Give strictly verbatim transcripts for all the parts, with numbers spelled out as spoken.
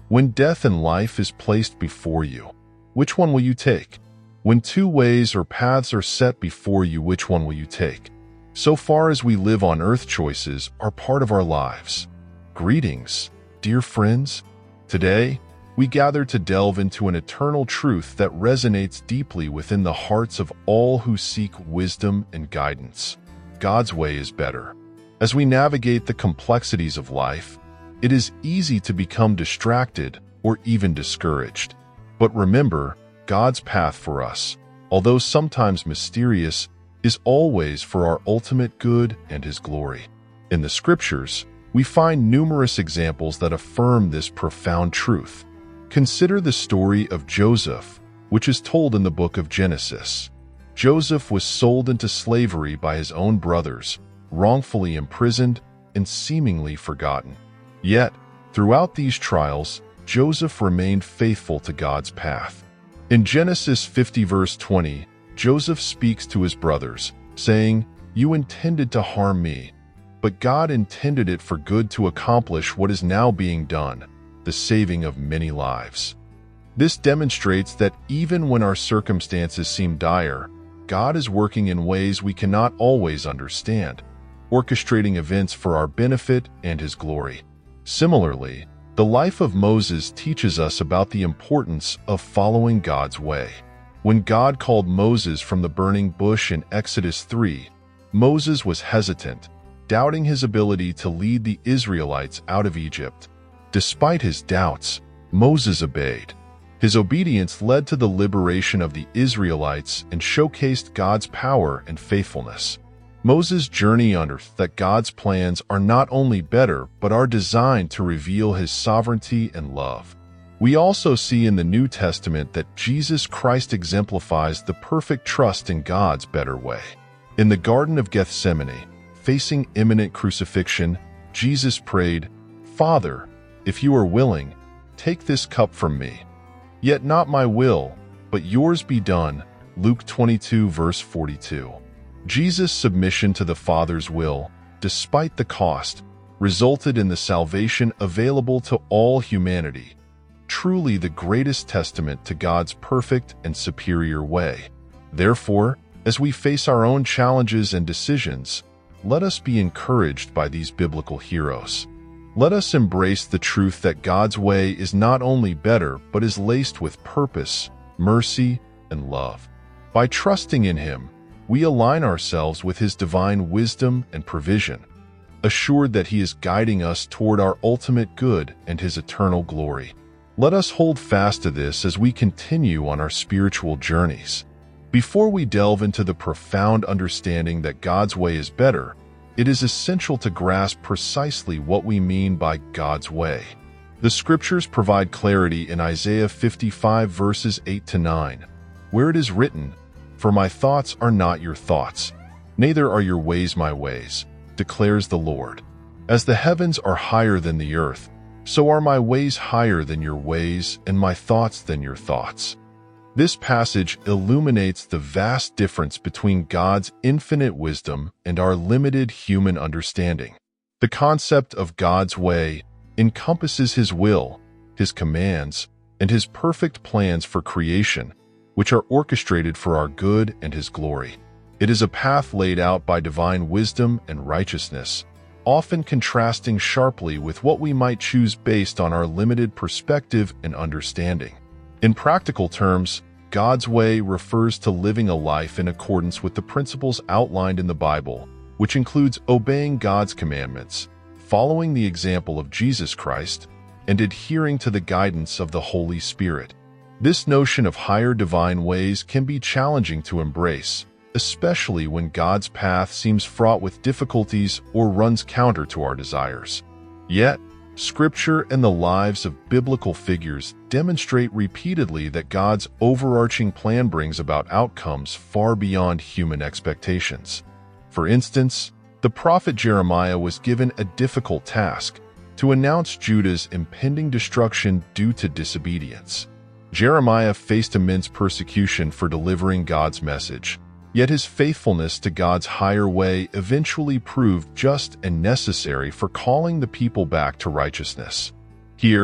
When death and life is placed before you, which one will you take? When two ways or paths are set before you, which one will you take? So far as we live on earth, choices are part of our lives. Greetings, dear friends. Today, we gather to delve into an eternal truth that resonates deeply within the hearts of all who seek wisdom and guidance. God's way is better. As we navigate the complexities of life, it is easy to become distracted or even discouraged. But remember, God's path for us, although sometimes mysterious, is always for our ultimate good and His glory. In the Scriptures, we find numerous examples that affirm this profound truth. Consider the story of Joseph, which is told in the book of Genesis. Joseph was sold into slavery by his own brothers, wrongfully imprisoned, and seemingly forgotten. Yet, throughout these trials, Joseph remained faithful to God's path. In Genesis fifty verse twenty, Joseph speaks to his brothers, saying, "You intended to harm me, but God intended it for good to accomplish what is now being done, the saving of many lives." This demonstrates that even when our circumstances seem dire, God is working in ways we cannot always understand, orchestrating events for our benefit and His glory. Similarly, the life of Moses teaches us about the importance of following God's way. When God called Moses from the burning bush in Exodus three, Moses was hesitant, doubting his ability to lead the Israelites out of Egypt. Despite his doubts, Moses obeyed. His obedience led to the liberation of the Israelites and showcased God's power and faithfulness. Moses' journey unearthed that God's plans are not only better but are designed to reveal His sovereignty and love. We also see in the New Testament that Jesus Christ exemplifies the perfect trust in God's better way. In the Garden of Gethsemane, facing imminent crucifixion, Jesus prayed, "Father, if you are willing, take this cup from me. Yet not my will, but yours be done." Luke twenty-two verse forty-two. Jesus' submission to the Father's will, despite the cost, resulted in the salvation available to all humanity, truly the greatest testament to God's perfect and superior way. Therefore, as we face our own challenges and decisions, let us be encouraged by these biblical heroes. Let us embrace the truth that God's way is not only better but is laced with purpose, mercy, and love. By trusting in Him, we align ourselves with His divine wisdom and provision, assured that He is guiding us toward our ultimate good and His eternal glory. Let us hold fast to this as we continue on our spiritual journeys. Before we delve into the profound understanding that God's way is better, it is essential to grasp precisely what we mean by God's way. The Scriptures provide clarity in Isaiah fifty-five verses eight to nine, where it is written, "For my thoughts are not your thoughts, neither are your ways my ways, declares the Lord. As the heavens are higher than the earth, so are my ways higher than your ways, and my thoughts than your thoughts." This passage illuminates the vast difference between God's infinite wisdom and our limited human understanding. The concept of God's way encompasses His will, His commands, and His perfect plans for creation, which are orchestrated for our good and His glory. It is a path laid out by divine wisdom and righteousness, often contrasting sharply with what we might choose based on our limited perspective and understanding. In practical terms, God's way refers to living a life in accordance with the principles outlined in the Bible, which includes obeying God's commandments, following the example of Jesus Christ, and adhering to the guidance of the Holy Spirit. This notion of higher divine ways can be challenging to embrace, especially when God's path seems fraught with difficulties or runs counter to our desires. Yet, Scripture and the lives of biblical figures demonstrate repeatedly that God's overarching plan brings about outcomes far beyond human expectations. For instance, the prophet Jeremiah was given a difficult task to announce Judah's impending destruction due to disobedience. Jeremiah faced immense persecution for delivering God's message, yet his faithfulness to God's higher way eventually proved just and necessary for calling the people back to righteousness. Here,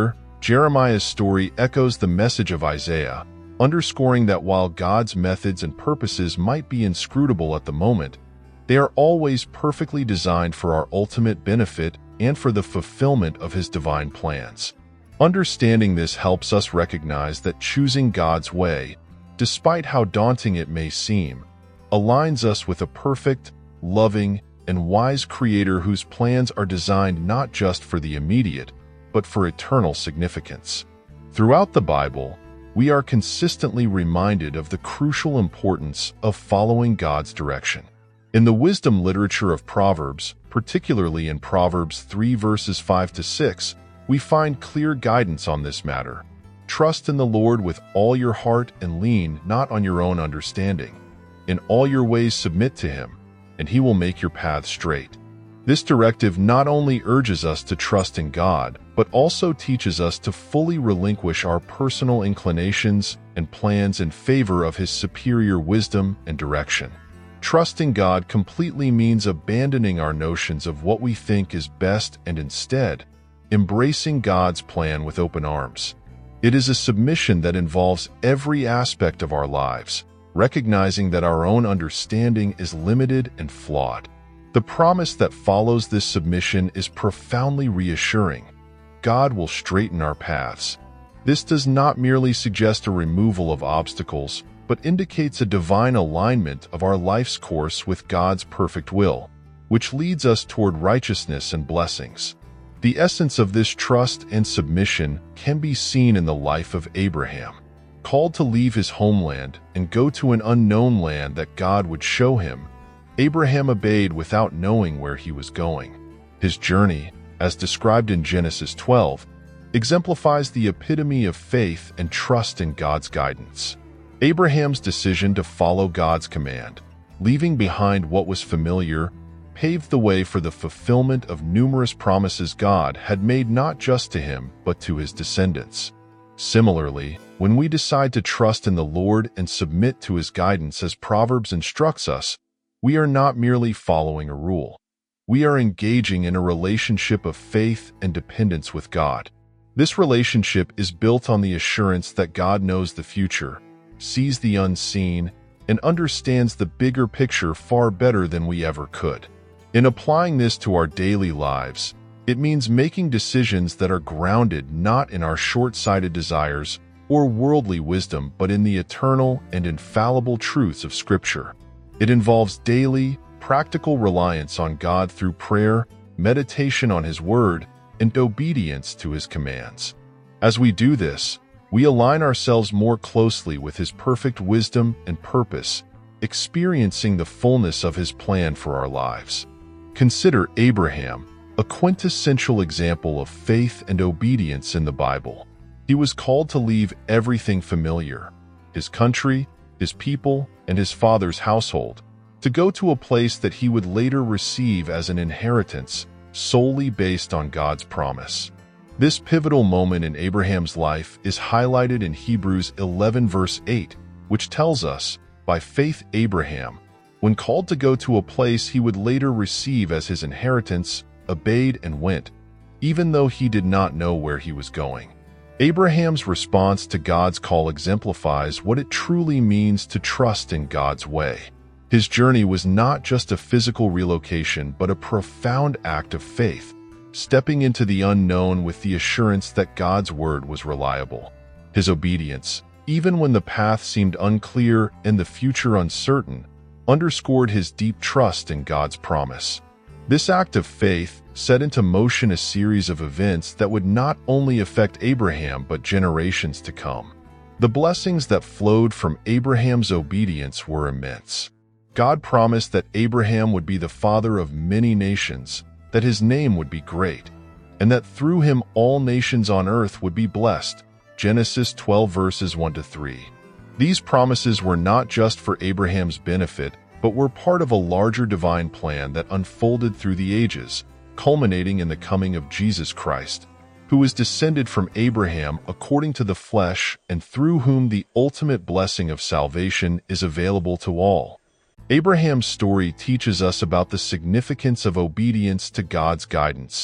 Jeremiah's story echoes the message of Isaiah, underscoring that while God's methods and purposes might be inscrutable at the moment, they are always perfectly designed for our ultimate benefit and for the fulfillment of His divine plans. Understanding this helps us recognize that choosing God's way, despite how daunting it may seem, aligns us with a perfect, loving, and wise Creator whose plans are designed not just for the immediate, but for eternal significance. Throughout the Bible, we are consistently reminded of the crucial importance of following God's direction. In the wisdom literature of Proverbs, particularly in Proverbs three verses five to six, we find clear guidance on this matter. Trust in the Lord with all your heart and lean not on your own understanding. In all your ways submit to Him, and He will make your path straight. This directive not only urges us to trust in God, but also teaches us to fully relinquish our personal inclinations and plans in favor of His superior wisdom and direction. Trusting God completely means abandoning our notions of what we think is best and instead embracing God's plan with open arms. It is a submission that involves every aspect of our lives, recognizing that our own understanding is limited and flawed. The promise that follows this submission is profoundly reassuring. God will straighten our paths. This does not merely suggest a removal of obstacles, but indicates a divine alignment of our life's course with God's perfect will, which leads us toward righteousness and blessings. The essence of this trust and submission can be seen in the life of Abraham. Called to leave his homeland and go to an unknown land that God would show him, Abraham obeyed without knowing where he was going. His journey, as described in Genesis twelve, exemplifies the epitome of faith and trust in God's guidance. Abraham's decision to follow God's command, leaving behind what was familiar, paved the way for the fulfillment of numerous promises God had made not just to him, but to his descendants. Similarly, when we decide to trust in the Lord and submit to His guidance as Proverbs instructs us, we are not merely following a rule. We are engaging in a relationship of faith and dependence with God. This relationship is built on the assurance that God knows the future, sees the unseen, and understands the bigger picture far better than we ever could. In applying this to our daily lives, it means making decisions that are grounded not in our short-sighted desires or worldly wisdom, but in the eternal and infallible truths of Scripture. It involves daily, practical reliance on God through prayer, meditation on His Word, and obedience to His commands. As we do this, we align ourselves more closely with His perfect wisdom and purpose, experiencing the fullness of His plan for our lives. Consider Abraham, a quintessential example of faith and obedience in the Bible. He was called to leave everything familiar, his country, his people, and his father's household, to go to a place that he would later receive as an inheritance, solely based on God's promise. This pivotal moment in Abraham's life is highlighted in Hebrews eleven verse eight, which tells us, by faith Abraham, when called to go to a place he would later receive as his inheritance, obeyed and went, even though he did not know where he was going. Abraham's response to God's call exemplifies what it truly means to trust in God's way. His journey was not just a physical relocation, but a profound act of faith, stepping into the unknown with the assurance that God's word was reliable. His obedience, even when the path seemed unclear and the future uncertain, underscored his deep trust in God's promise. This act of faith set into motion a series of events that would not only affect Abraham but generations to come. The blessings that flowed from Abraham's obedience were immense. God promised that Abraham would be the father of many nations, that his name would be great, and that through him all nations on earth would be blessed. Genesis twelve verses one to three. These promises were not just for Abraham's benefit, but were part of a larger divine plan that unfolded through the ages, culminating in the coming of Jesus Christ, who is descended from Abraham according to the flesh and through whom the ultimate blessing of salvation is available to all. Abraham's story teaches us about the significance of obedience to God's guidance.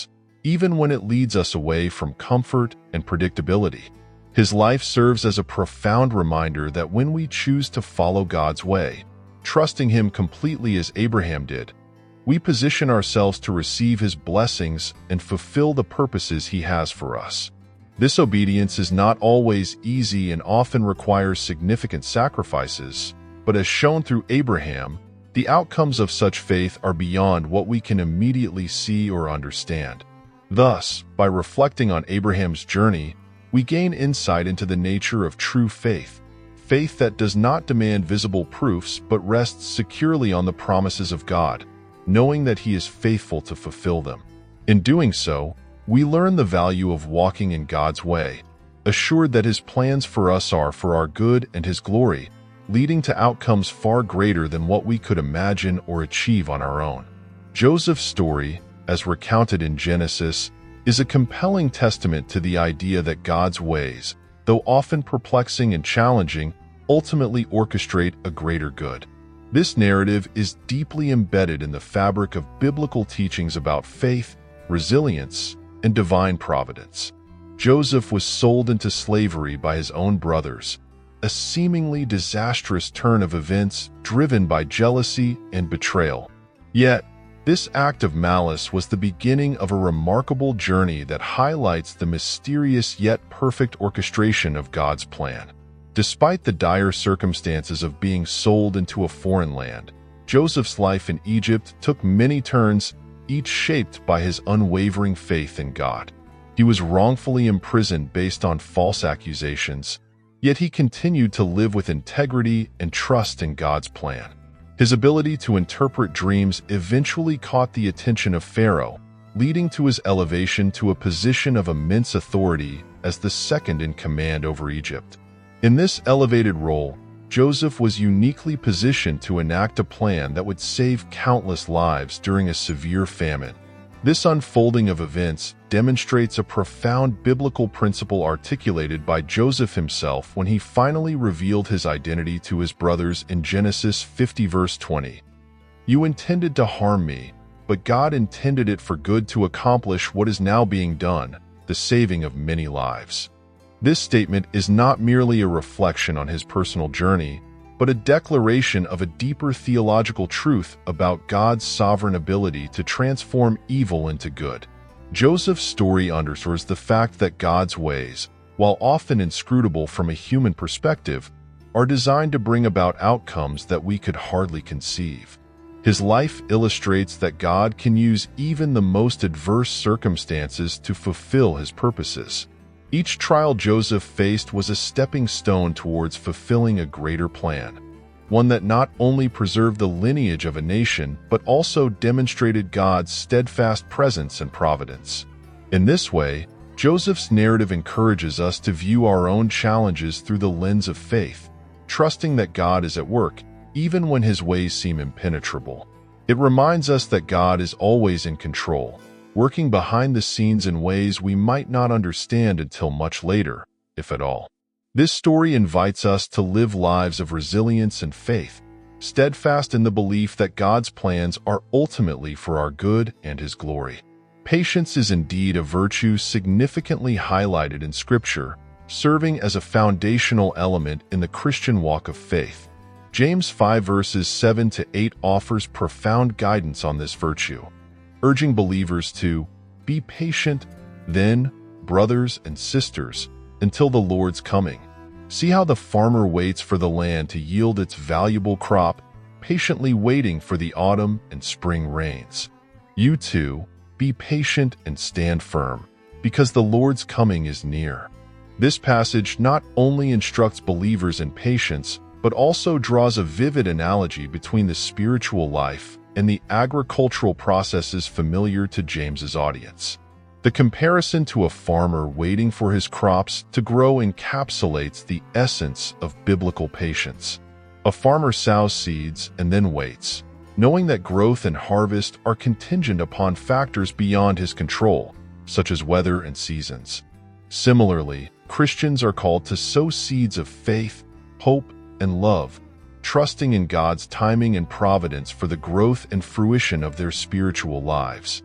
even when it leads us away from comfort and predictability. His life serves as a profound reminder that when we choose to follow God's way, trusting Him completely as Abraham did, we position ourselves to receive His blessings and fulfill the purposes He has for us. This obedience is not always easy and often requires significant sacrifices, but as shown through Abraham, the outcomes of such faith are beyond what we can immediately see or understand. Thus, by reflecting on Abraham's journey, we gain insight into the nature of true faith, faith that does not demand visible proofs but rests securely on the promises of God, knowing that He is faithful to fulfill them. In doing so, we learn the value of walking in God's way, assured that His plans for us are for our good and His glory, leading to outcomes far greater than what we could imagine or achieve on our own. Joseph's story, as recounted in Genesis, is a compelling testament to the idea that God's ways, though often perplexing and challenging, ultimately orchestrate a greater good. This narrative is deeply embedded in the fabric of biblical teachings about faith, resilience, and divine providence. Joseph was sold into slavery by his own brothers, a seemingly disastrous turn of events driven by jealousy and betrayal. Yet, this act of malice was the beginning of a remarkable journey that highlights the mysterious yet perfect orchestration of God's plan. Despite the dire circumstances of being sold into a foreign land, Joseph's life in Egypt took many turns, each shaped by his unwavering faith in God. He was wrongfully imprisoned based on false accusations, yet he continued to live with integrity and trust in God's plan. His ability to interpret dreams eventually caught the attention of Pharaoh, leading to his elevation to a position of immense authority as the second in command over Egypt. In this elevated role, Joseph was uniquely positioned to enact a plan that would save countless lives during a severe famine. This unfolding of events demonstrates a profound biblical principle articulated by Joseph himself when he finally revealed his identity to his brothers in Genesis fifty verse twenty. "You intended to harm me, but God intended it for good to accomplish what is now being done, the saving of many lives." This statement is not merely a reflection on his personal journey, but a declaration of a deeper theological truth about God's sovereign ability to transform evil into good. Joseph's story underscores the fact that God's ways, while often inscrutable from a human perspective, are designed to bring about outcomes that we could hardly conceive. His life illustrates that God can use even the most adverse circumstances to fulfill His purposes. Each trial Joseph faced was a stepping stone towards fulfilling a greater plan, one that not only preserved the lineage of a nation, but also demonstrated God's steadfast presence and providence. In this way, Joseph's narrative encourages us to view our own challenges through the lens of faith, trusting that God is at work, even when His ways seem impenetrable. It reminds us that God is always in control, working behind the scenes in ways we might not understand until much later, if at all. This story invites us to live lives of resilience and faith, steadfast in the belief that God's plans are ultimately for our good and His glory. Patience is indeed a virtue significantly highlighted in Scripture, serving as a foundational element in the Christian walk of faith. James five verses seven to eight offers profound guidance on this virtue, urging believers to be patient, then, brothers and sisters, until the Lord's coming. See how the farmer waits for the land to yield its valuable crop, patiently waiting for the autumn and spring rains. You too, be patient and stand firm, because the Lord's coming is near. This passage not only instructs believers in patience, but also draws a vivid analogy between the spiritual life and the agricultural processes familiar to James's audience. The comparison to a farmer waiting for his crops to grow encapsulates the essence of biblical patience. A farmer sows seeds and then waits, knowing that growth and harvest are contingent upon factors beyond his control, such as weather and seasons. Similarly, Christians are called to sow seeds of faith, hope, and love, trusting in God's timing and providence for the growth and fruition of their spiritual lives.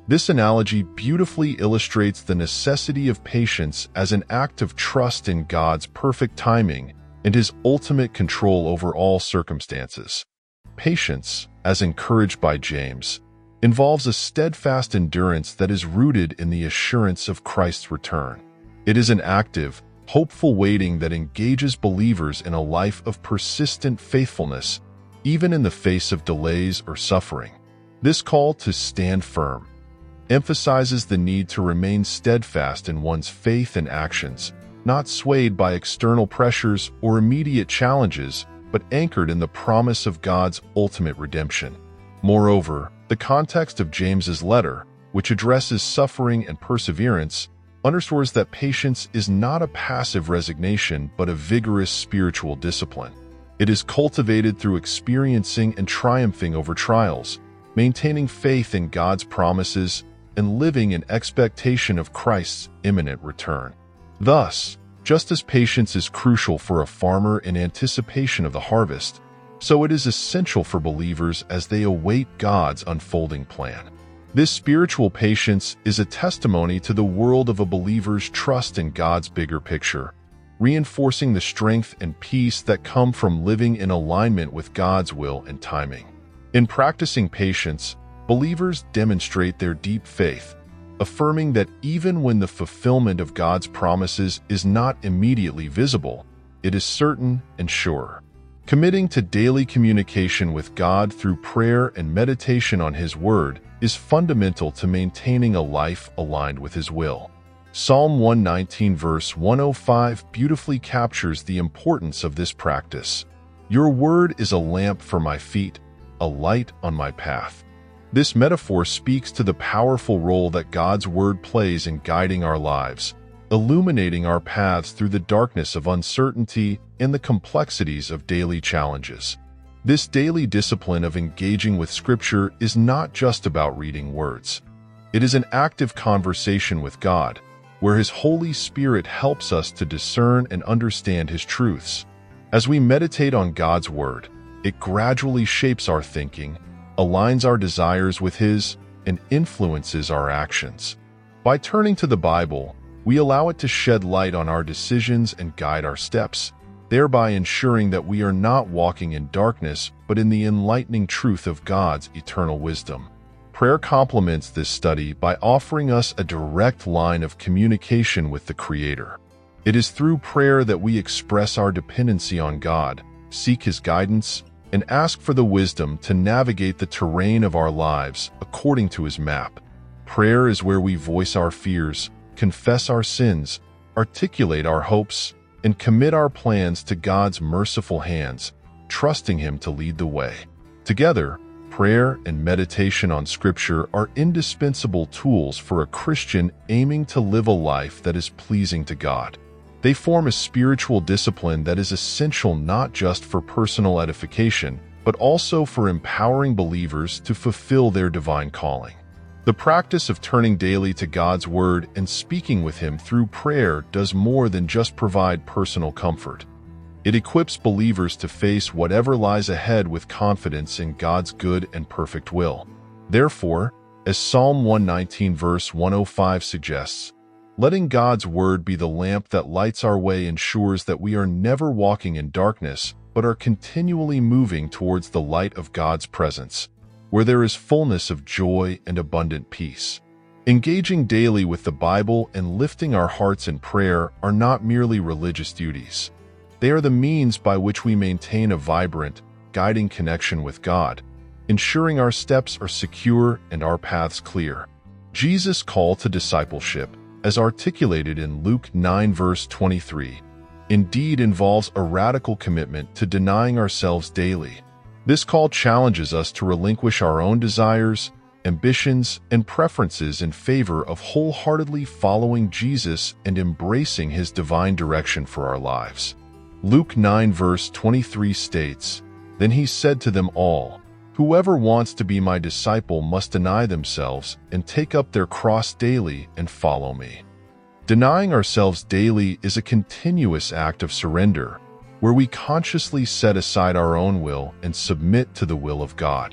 This analogy beautifully illustrates the necessity of patience as an act of trust in God's perfect timing and His ultimate control over all circumstances. Patience, as encouraged by James, involves a steadfast endurance that is rooted in the assurance of Christ's return. It is an active, hopeful waiting that engages believers in a life of persistent faithfulness, even in the face of delays or suffering. This call to stand firm emphasizes the need to remain steadfast in one's faith and actions, not swayed by external pressures or immediate challenges, but anchored in the promise of God's ultimate redemption. Moreover, the context of James's letter, which addresses suffering and perseverance, underscores that patience is not a passive resignation but a vigorous spiritual discipline. It is cultivated through experiencing and triumphing over trials, maintaining faith in God's promises, and living in expectation of Christ's imminent return. Thus, just as patience is crucial for a farmer in anticipation of the harvest, so it is essential for believers as they await God's unfolding plan. This spiritual patience is a testimony to the world of a believer's trust in God's bigger picture, reinforcing the strength and peace that come from living in alignment with God's will and timing. In practicing patience, believers demonstrate their deep faith, affirming that even when the fulfillment of God's promises is not immediately visible, it is certain and sure. Committing to daily communication with God through prayer and meditation on His Word is fundamental to maintaining a life aligned with His will. Psalm one nineteen verse one oh five beautifully captures the importance of this practice. Your word is a lamp for my feet, a light on my path. This metaphor speaks to the powerful role that God's Word plays in guiding our lives, illuminating our paths through the darkness of uncertainty and the complexities of daily challenges. This daily discipline of engaging with Scripture is not just about reading words. It is an active conversation with God, where His Holy Spirit helps us to discern and understand His truths. As we meditate on God's Word, it gradually shapes our thinking, aligns our desires with His, and influences our actions. By turning to the Bible, we allow it to shed light on our decisions and guide our steps, thereby ensuring that we are not walking in darkness but in the enlightening truth of God's eternal wisdom. Prayer complements this study by offering us a direct line of communication with the Creator. It is through prayer that we express our dependency on God, seek His guidance, and ask for the wisdom to navigate the terrain of our lives according to His map. Prayer is where we voice our fears, confess our sins, articulate our hopes, and commit our plans to God's merciful hands, trusting Him to lead the way. Together, prayer and meditation on Scripture are indispensable tools for a Christian aiming to live a life that is pleasing to God. They form a spiritual discipline that is essential not just for personal edification, but also for empowering believers to fulfill their divine calling. The practice of turning daily to God's Word and speaking with Him through prayer does more than just provide personal comfort. It equips believers to face whatever lies ahead with confidence in God's good and perfect will. Therefore, as Psalm one nineteen verse one oh five suggests, letting God's Word be the lamp that lights our way ensures that we are never walking in darkness, but are continually moving towards the light of God's presence, where there is fullness of joy and abundant peace. Engaging daily with the Bible and lifting our hearts in prayer are not merely religious duties. They are the means by which we maintain a vibrant, guiding connection with God, ensuring our steps are secure and our paths clear. Jesus' call to discipleship, as articulated in Luke nine verse twenty-three, indeed involves a radical commitment to denying ourselves daily. This call challenges us to relinquish our own desires, ambitions, and preferences in favor of wholeheartedly following Jesus and embracing His divine direction for our lives. Luke nine verse twenty-three states, "Then He said to them all, 'Whoever wants to be my disciple must deny themselves and take up their cross daily and follow me.'" Denying ourselves daily is a continuous act of surrender, where we consciously set aside our own will and submit to the will of God.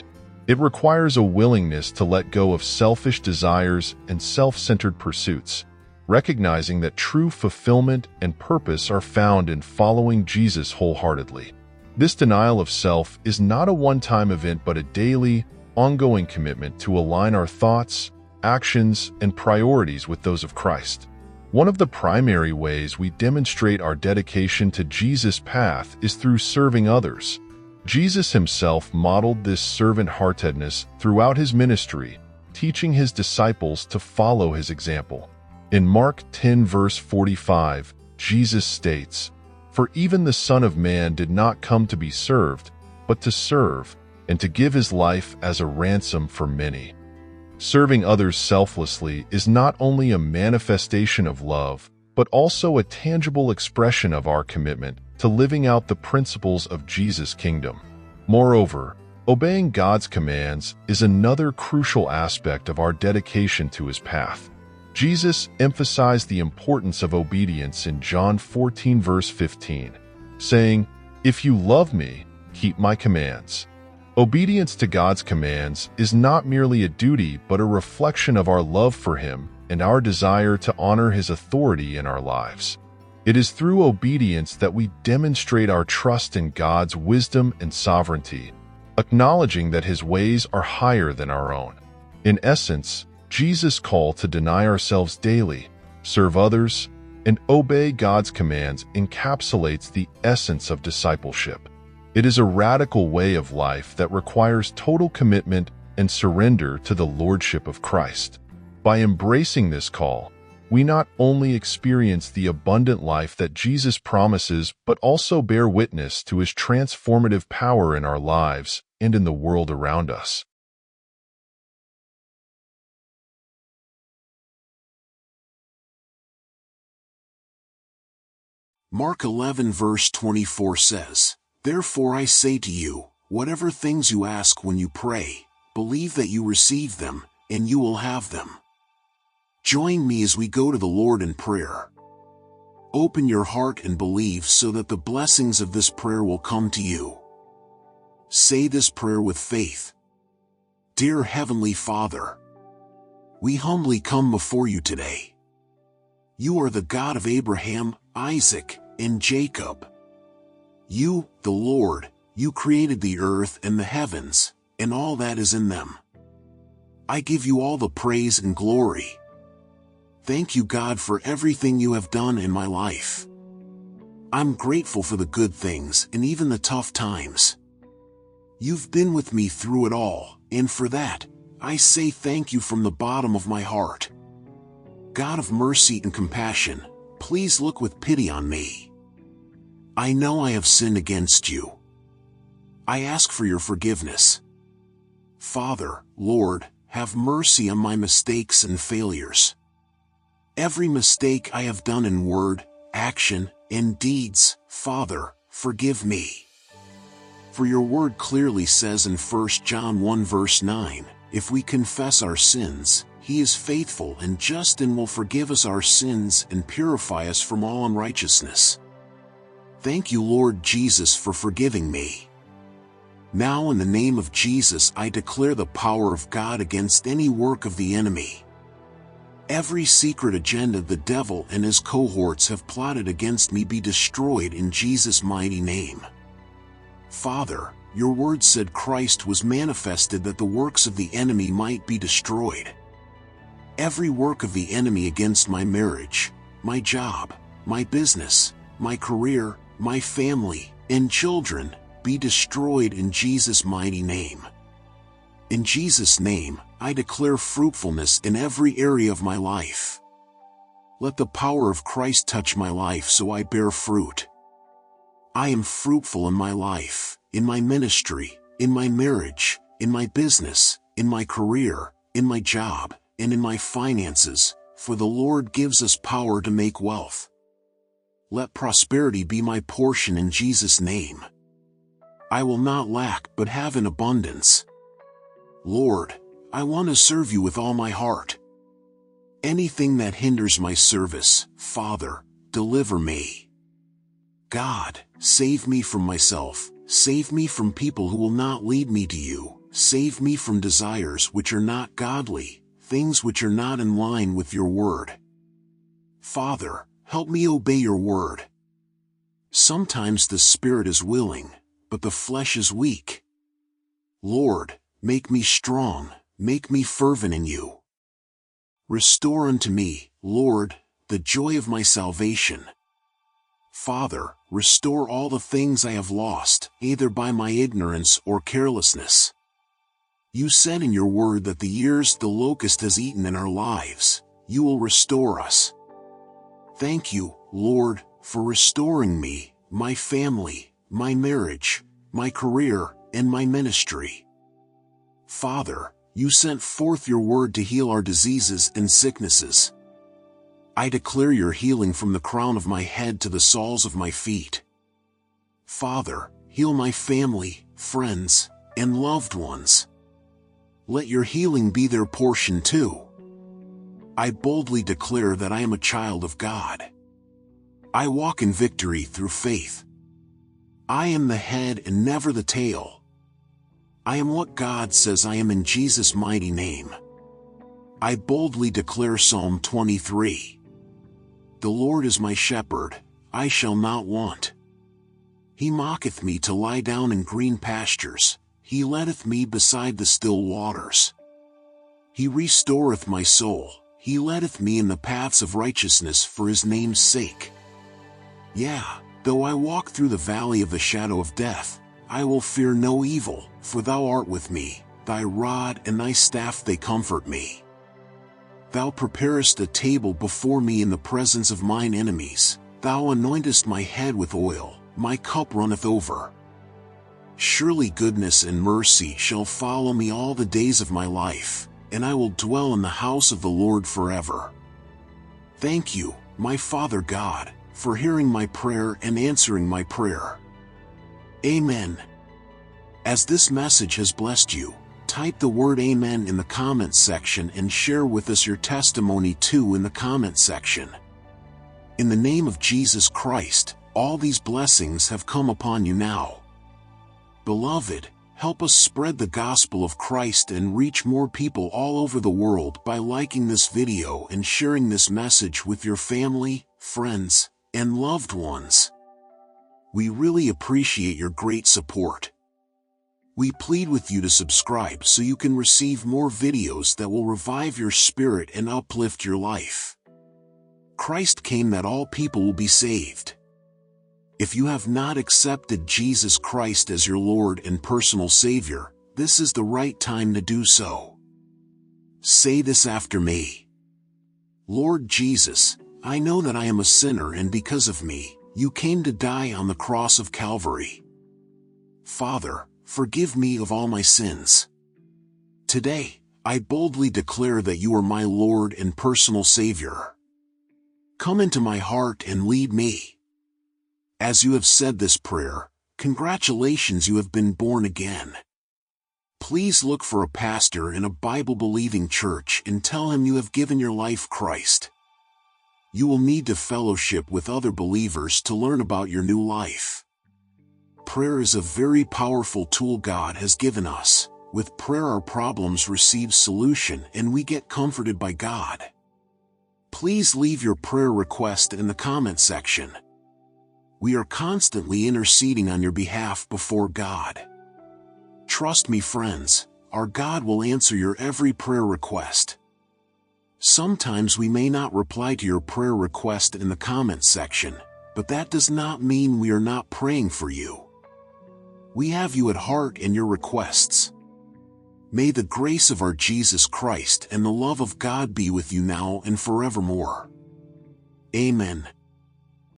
It requires a willingness to let go of selfish desires and self-centered pursuits, recognizing that true fulfillment and purpose are found in following Jesus wholeheartedly. This denial of self is not a one-time event but a daily, ongoing commitment to align our thoughts, actions, and priorities with those of Christ. One of the primary ways we demonstrate our dedication to Jesus' path is through serving others. Jesus himself modeled this servant-heartedness throughout his ministry, teaching his disciples to follow his example. In Mark ten verse forty-five, Jesus states, "For even the Son of Man did not come to be served, but to serve, and to give his life as a ransom for many." Serving others selflessly is not only a manifestation of love, but also a tangible expression of our commitment to living out the principles of Jesus' kingdom. Moreover, obeying God's commands is another crucial aspect of our dedication to his path. Jesus emphasized the importance of obedience in John fourteen verse fifteen, saying, "If you love me, keep my commands." Obedience to God's commands is not merely a duty but a reflection of our love for him and our desire to honor his authority in our lives. It is through obedience that we demonstrate our trust in God's wisdom and sovereignty, acknowledging that his ways are higher than our own. In essence, Jesus' call to deny ourselves daily, serve others, and obey God's commands encapsulates the essence of discipleship. It is a radical way of life that requires total commitment and surrender to the lordship of Christ. By embracing this call, we not only experience the abundant life that Jesus promises, but also bear witness to his transformative power in our lives and in the world around us. Mark eleven verse twenty-four says, "Therefore I say to you, whatever things you ask when you pray, believe that you receive them, and you will have them." Join me as we go to the Lord in prayer. Open your heart and believe so that the blessings of this prayer will come to you. Say this prayer with faith. Dear Heavenly Father, we humbly come before you today. You are the God of Abraham, Isaac, and Jacob. You, the Lord, you created the earth and the heavens, and all that is in them. I give you all the praise and glory. Thank you, God, for everything you have done in my life. I'm grateful for the good things and even the tough times. You've been with me through it all, and for that, I say thank you from the bottom of my heart. God of mercy and compassion, please look with pity on me. I know I have sinned against you. I ask for your forgiveness. Father, Lord, have mercy on my mistakes and failures. Every mistake I have done in word, action, and deeds, Father, forgive me. For your word clearly says in First John one verse nine, if we confess our sins, he is faithful and just and will forgive us our sins and purify us from all unrighteousness. Thank you, Lord Jesus, for forgiving me. Now in the name of Jesus I declare the power of God against any work of the enemy. Every secret agenda the devil and his cohorts have plotted against me be destroyed in Jesus' mighty name. Father, your word said Christ was manifested that the works of the enemy might be destroyed. Every work of the enemy against my marriage, my job, my business, my career, my family, and children, be destroyed in Jesus' mighty name. In Jesus' name, I declare fruitfulness in every area of my life. Let the power of Christ touch my life so I bear fruit. I am fruitful in my life, in my ministry, in my marriage, in my business, in my career, in my job, and in my finances, for the Lord gives us power to make wealth. Let prosperity be my portion in Jesus' name. I will not lack but have in abundance. Lord, I want to serve you with all my heart. Anything that hinders my service, Father, deliver me. God, save me from myself, save me from people who will not lead me to you, save me from desires which are not godly, things which are not in line with your word. Father, help me obey your word. Sometimes the spirit is willing, but the flesh is weak. Lord, make me strong, make me fervent in you. Restore unto me, Lord, the joy of my salvation. Father, restore all the things I have lost, either by my ignorance or carelessness. You said in your word that the years the locust has eaten in our lives, you will restore us. Thank you, Lord, for restoring me, my family, my marriage, my career, and my ministry. Father, you sent forth your word to heal our diseases and sicknesses. I declare your healing from the crown of my head to the soles of my feet. Father, heal my family, friends, and loved ones. Let your healing be their portion too. I boldly declare that I am a child of God. I walk in victory through faith. I am the head and never the tail. I am what God says I am in Jesus' mighty name. I boldly declare Psalm twenty-three. The Lord is my shepherd, I shall not want. He maketh me to lie down in green pastures, he leadeth me beside the still waters. He restoreth my soul, he leadeth me in the paths of righteousness for his name's sake. Yea, though I walk through the valley of the shadow of death, I will fear no evil, for thou art with me, thy rod and thy staff they comfort me. Thou preparest a table before me in the presence of mine enemies, thou anointest my head with oil, my cup runneth over. Surely goodness and mercy shall follow me all the days of my life, and I will dwell in the house of the Lord forever. Thank you, my Father God, for hearing my prayer and answering my prayer. Amen. As this message has blessed you, type the word Amen in the comments section and share with us your testimony too in the comments section. In the name of Jesus Christ, all these blessings have come upon you now. Beloved, help us spread the gospel of Christ and reach more people all over the world by liking this video and sharing this message with your family, friends, and loved ones. We really appreciate your great support. We plead with you to subscribe so you can receive more videos that will revive your spirit and uplift your life. Christ came that all people will be saved. If you have not accepted Jesus Christ as your Lord and personal Savior, this is the right time to do so. Say this after me. Lord Jesus, I know that I am a sinner, and because of me, you came to die on the cross of Calvary. Father, forgive me of all my sins. Today, I boldly declare that you are my Lord and personal Savior. Come into my heart and lead me. As you have said this prayer, congratulations, you have been born again. Please look for a pastor in a Bible-believing church and tell him you have given your life Christ. You will need to fellowship with other believers to learn about your new life. Prayer is a very powerful tool God has given us. With prayer, our problems receive solution and we get comforted by God. Please leave your prayer request in the comment section. We are constantly interceding on your behalf before God. Trust me, friends, our God will answer your every prayer request. Sometimes we may not reply to your prayer request in the comments section, but that does not mean we are not praying for you. We have you at heart in your requests. May the grace of our Jesus Christ and the love of God be with you now and forevermore. Amen.